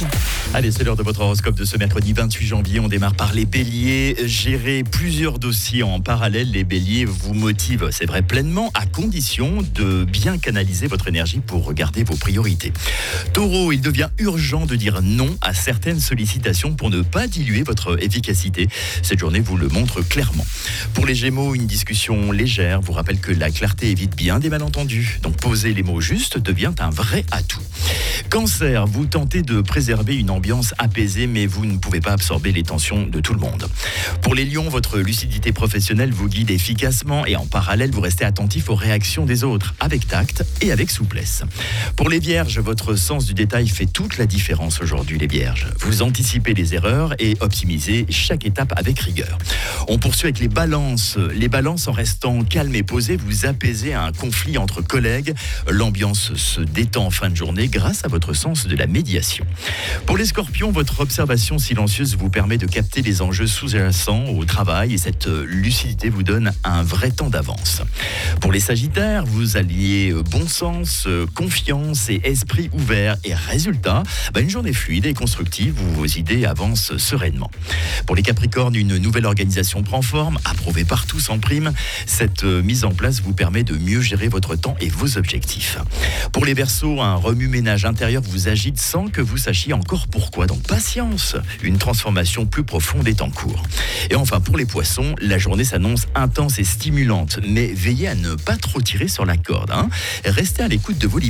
Horoscope. Allez, c'est l'heure de votre horoscope de ce mercredi 28 janvier. On démarre par les béliers. Gérer plusieurs dossiers en parallèle, les béliers vous motivent, c'est vrai, pleinement, à condition de bien canaliser votre énergie pour regarder vos priorités. Taureau, il devient urgent de dire non à certaines sollicitations pour ne pas diluer votre efficacité. Cette journée vous le montre clairement. Pour les gémeaux, une discussion légère vous rappelle que la clarté évite bien des malentendus. Donc poser les mots justes devient un vrai atout. Cancer, vous tentez de préserver une ambiance apaisée, mais vous ne pouvez pas absorber les tensions de tout le monde. Pour les lions, votre lucidité professionnelle vous guide efficacement et en parallèle, vous restez attentif aux réactions des autres, avec tact et avec souplesse. Pour les vierges, votre sens du détail fait toute la différence aujourd'hui, les vierges. Vous anticipez les erreurs et optimisez chaque étape avec rigueur. On poursuit avec les balances. Les balances, en restant calme et posé, vous apaisez un conflit entre collègues. L'ambiance se détend en fin de journée grâce à votre sens de la médiation. Pour les scorpions, votre observation silencieuse vous permet de capter les enjeux sous-jacents au travail et cette lucidité vous donne un vrai temps d'avance. Pour les sagittaires, vous alliez bon sens, confiance et esprit ouvert et résultat, une journée fluide et constructive où vos idées avancent sereinement. Pour les capricornes, une nouvelle organisation prend forme, approuvée par tous en prime. Cette mise en place vous permet de mieux gérer votre temps et vos objectifs. Pour les verseaux, un remue-ménage intérieur vous agite sans que vous sachiez encore pourquoi. Donc patience, une transformation plus profonde est en cours. Et enfin, pour les poissons, la journée s'annonce intense et stimulante, mais veillez à ne pas trop tirer sur la corde. Restez à l'écoute de vos limites.